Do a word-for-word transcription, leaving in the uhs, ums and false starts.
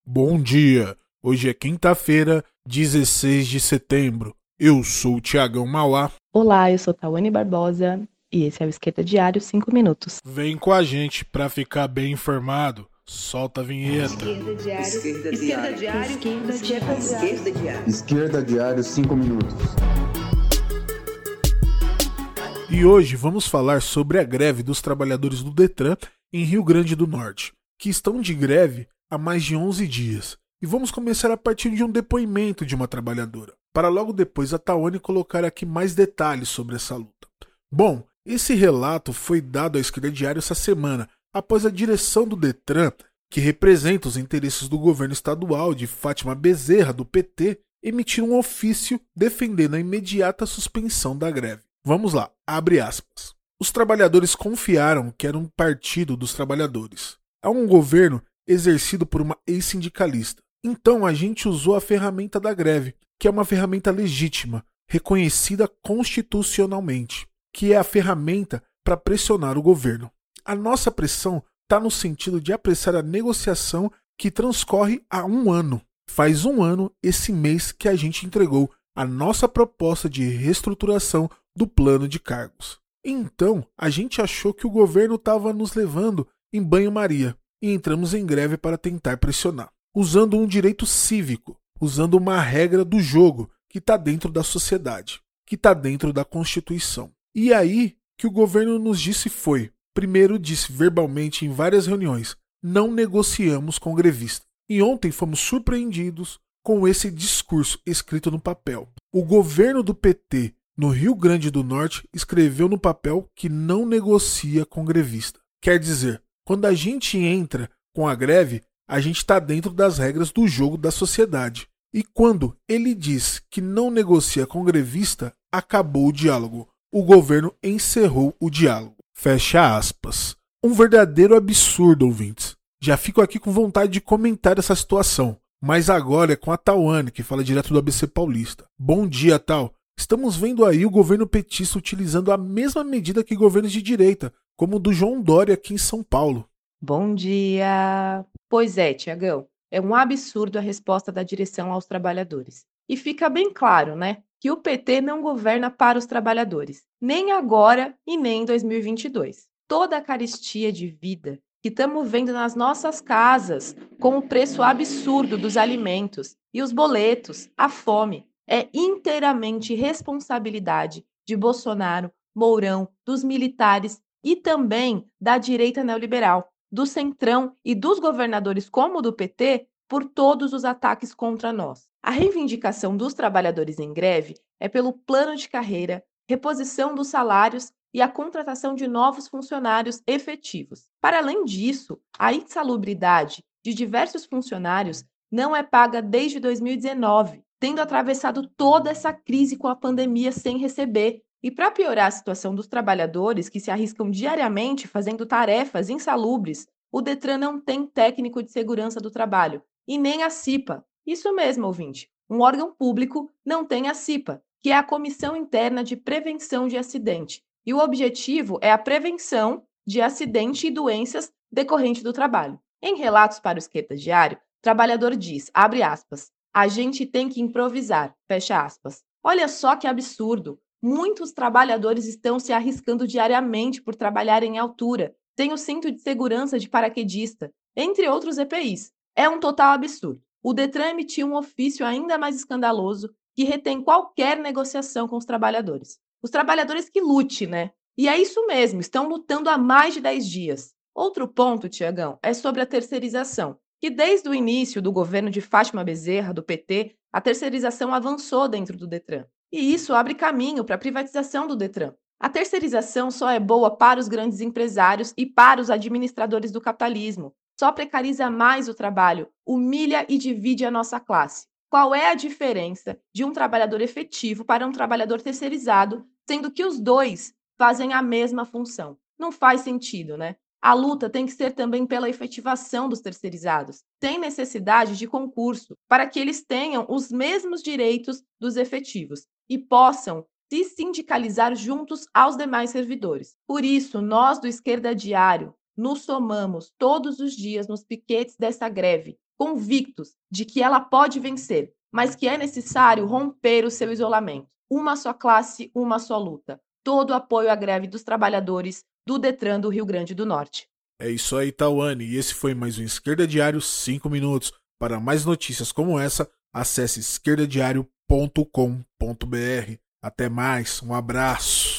Bom dia, hoje é quinta-feira, dezesseis de setembro. Eu sou o Thiagão Mauá. Olá, eu sou Tawane Barbosa e esse é o Esquerda Diário cinco minutos. Vem com a gente pra ficar bem informado. Solta a vinheta. Esquerda Diário. Esquerda Esquerda Diário. Diário. Esquerda Diário. Esquerda Diário. Esquerda Diário cinco minutos. E hoje vamos falar sobre a greve dos trabalhadores do Detran em Rio Grande do Norte, que estão de greve há mais de onze dias. E vamos começar a partir de um depoimento de uma trabalhadora, para logo depois a Tawane colocar aqui mais detalhes sobre essa luta. Bom, esse relato foi dado ao Esquerda Diário essa semana, após a direção do Detran, que representa os interesses do governo estadual de Fátima Bezerra, do P T, emitir um ofício defendendo a imediata suspensão da greve. Vamos lá, abre aspas. Os trabalhadores confiaram que era um partido dos trabalhadores. É um governo exercido por uma ex-sindicalista. Então a gente usou a ferramenta da greve, que é uma ferramenta legítima, reconhecida constitucionalmente, que é a ferramenta para pressionar o governo. A nossa pressão está no sentido de apressar a negociação que transcorre há um ano. Faz um ano esse mês que a gente entregou a nossa proposta de reestruturação do plano de cargos. Então, a gente achou que o governo estava nos levando em banho-maria e entramos em greve para tentar pressionar, usando um direito cívico, usando uma regra do jogo que está dentro da sociedade, que está dentro da Constituição. E aí que o governo nos disse foi, primeiro disse verbalmente em várias reuniões, não negociamos com grevista. E ontem fomos surpreendidos com esse discurso escrito no papel. O governo do P T no Rio Grande do Norte escreveu no papel que não negocia com grevista. Quer dizer, quando a gente entra com a greve, a gente está dentro das regras do jogo da sociedade. E quando ele diz que não negocia com grevista, acabou o diálogo. O governo encerrou o diálogo. Fecha aspas. Um verdadeiro absurdo, ouvintes. Já fico aqui com vontade de comentar essa situação. Mas agora é com a Tawane, que fala direto do A B C Paulista. Bom dia, Tal. Estamos vendo aí o governo petista utilizando a mesma medida que governos de direita, como o do João Dória aqui em São Paulo. Bom dia! Pois é, Tiagão, é um absurdo a resposta da direção aos trabalhadores. E fica bem claro, né, que o P T não governa para os trabalhadores, nem agora e nem em dois mil e vinte e dois. Toda a carestia de vida que estamos vendo nas nossas casas, com o preço absurdo dos alimentos e os boletos, a fome, é inteiramente responsabilidade de Bolsonaro, Mourão, dos militares e também da direita neoliberal, do Centrão e dos governadores como o do P T por todos os ataques contra nós. A reivindicação dos trabalhadores em greve é pelo plano de carreira, reposição dos salários e a contratação de novos funcionários efetivos. Para além disso, a insalubridade de diversos funcionários não é paga desde dois mil e dezenove, tendo atravessado toda essa crise com a pandemia sem receber. E para piorar a situação dos trabalhadores que se arriscam diariamente fazendo tarefas insalubres, o Detran não tem técnico de segurança do trabalho e nem a CIPA. Isso mesmo, ouvinte. Um órgão público não tem a CIPA, que é a Comissão Interna de Prevenção de Acidente. E o objetivo é a prevenção de acidente e doenças decorrentes do trabalho. Em relatos para o Esquerda Diário, o trabalhador diz, abre aspas, a gente tem que improvisar, fecha aspas. Olha só que absurdo. Muitos trabalhadores estão se arriscando diariamente por trabalhar em altura, sem o cinto de segurança de paraquedista, entre outros E P Is. É um total absurdo. O Detran emitiu um ofício ainda mais escandaloso que retém qualquer negociação com os trabalhadores. Os trabalhadores que lute, né? E é isso mesmo, estão lutando há mais de dez dias. Outro ponto, Tiagão, é sobre a terceirização, que desde o início do governo de Fátima Bezerra, do P T, a terceirização avançou dentro do Detran. E isso abre caminho para a privatização do Detran. A terceirização só é boa para os grandes empresários e para os administradores do capitalismo. Só precariza mais o trabalho, humilha e divide a nossa classe. Qual é a diferença de um trabalhador efetivo para um trabalhador terceirizado, sendo que os dois fazem a mesma função? Não faz sentido, né? A luta tem que ser também pela efetivação dos terceirizados. Tem necessidade de concurso para que eles tenham os mesmos direitos dos efetivos e possam se sindicalizar juntos aos demais servidores. Por isso, nós do Esquerda Diário nos somamos todos os dias nos piquetes dessa greve convictos de que ela pode vencer, mas que é necessário romper o seu isolamento. Uma só classe, uma só luta. Todo apoio à greve dos trabalhadores do Detran do Rio Grande do Norte. É isso aí, Tawane. E esse foi mais um Esquerda Diário cinco minutos. Para mais notícias como essa, acesse esquerda diário ponto com ponto br. Até mais, um abraço.